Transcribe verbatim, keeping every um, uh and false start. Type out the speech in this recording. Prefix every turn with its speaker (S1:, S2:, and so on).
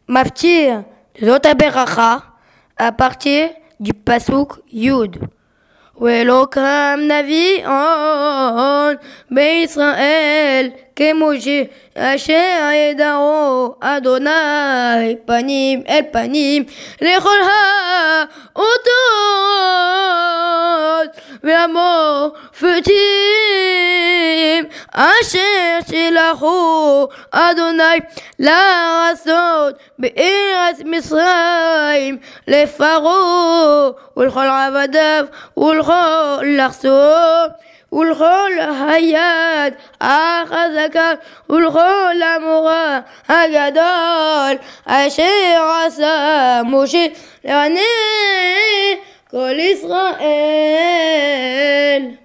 S1: מפציר זאת הברכה à partir du pasuk Yud. ולא קם נביא עוד בישראל כמשה אשר ידעו אדוני פנים אל פנים לכל האותות והמופתים אשר שלחו אדוני לעשות בארץ מצרים לפרעה ולכל עבדיו ולכל לחסור ולכל היד החזקה ולכל המורה הגדול אשר עשה משה לעיני כל ישראל.